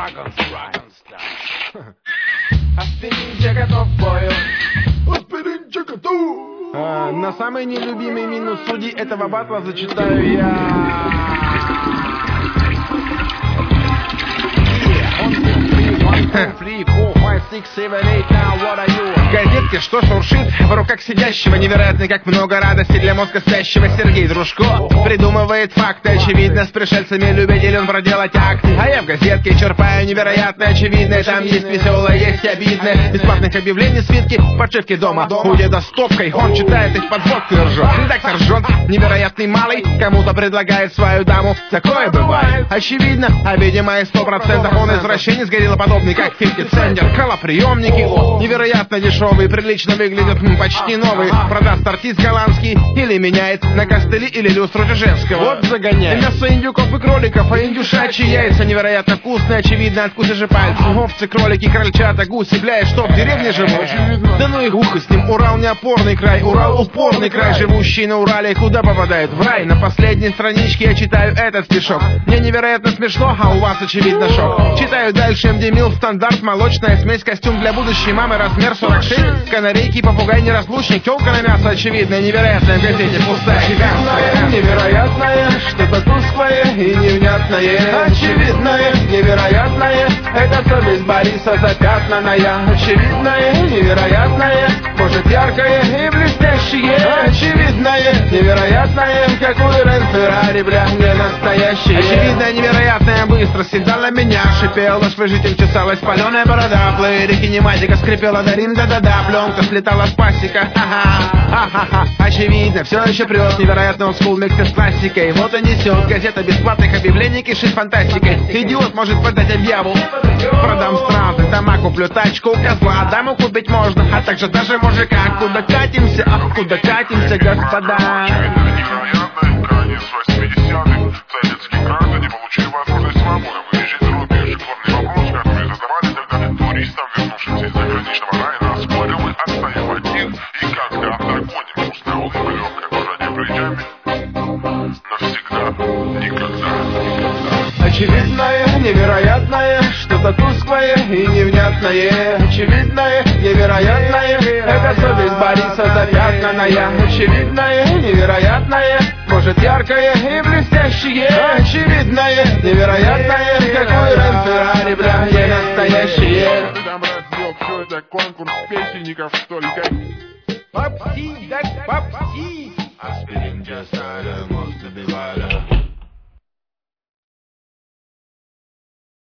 Dragon Style. Аспиринча готов к бою. Аспиринча готов. На самый нелюбимый минус судей этого батла зачитаю я. Газетки, что шуршит в руках сидящего, невероятно, как много радости для мозга спящего. Сергей Дружко придумывает факты, очевидно, с пришельцами любитель он проделать акты. А я в газетке черпаю невероятно очевидное, там есть веселое, есть обидное. Бесплатных объявлений свитки, подшивки дома у деда с топкой, он читает их под водку и ржет. Редактор ржет, невероятный малый, кому-то предлагает свою даму. Такое бывает, очевидно, а видимо и 100% он извращенец, гориллоподобный, как 50 Центнер. Колоприемники, невероятно дешевые, прилично выглядят, почти новые. Продаст артист голландский или меняет на костыли или люстру Чижевского. Вот загоняет. Мясо индюков и кроликов, а индюшачьи яйца невероятно вкусные, очевидно, откусишь же пальцы. Овцы, кролики, крольчата, гуси, бля, и что в деревне живут? Да ну и ухо с ним, Урал не опорный край, Урал упорный край, живущий на Урале, куда попадает? В рай. На последней страничке я читаю этот стишок. Мне невероятно смешно, а у вас очевидно шок. Читаю дальше МД Мил, стандарт, молочная смесь, костюм для будущей мамы, размер 46, канарейки, попугай, неразлучник, тёлка на мясо, очевидно, невероятная в газете пустая. Очевидное, невероятное, что-то тусклое и невнятное. Очевидное, невероятное, это совесть Бориса запятнанная. Очевидное, невероятное, может яркое и блестящее. Очевидное, невероятное, как у Рен Феррари, бля, не настоящее. Очевидное, невероятное, быстро съедала меня, шипел наш выжитель, чесалась паленая борода, плеере кинематика скрипела до рим, да-да-да, пленка слетала с пасека, ха-ха, очевидно, все еще прет, невероятно олдскул микс с классикой, вот и несет газета бесплатных объявлений, кишит фантастикой, идиот может подать объяву, продам страны, дома, куплю тачку у козла, даму купить можно, а также даже мужика, куда катимся, господа. Конец 80-х, советские граждане получили возможность свободы выезжать за рубеж. Главный вопрос, который задавали тогда туристам, вернувшимся из заграничного рая, насколько мы отстаем от них и когда догоним. Пустая улыбка, легкое пожатие плечами. Навсегда, никогда. Очевидное, невероятное, что-то тусклое и невнятное. Очевидное, невероятное, это совесть Бориса запятнанная. Очевидное, невероятное, может яркое и блестящее. Очевидное, невероятное, какой Рен Феррари, бля, не настоящее. Там развел, все это конкурс песенников, что ли, как? Попси, так попси. Аспирин just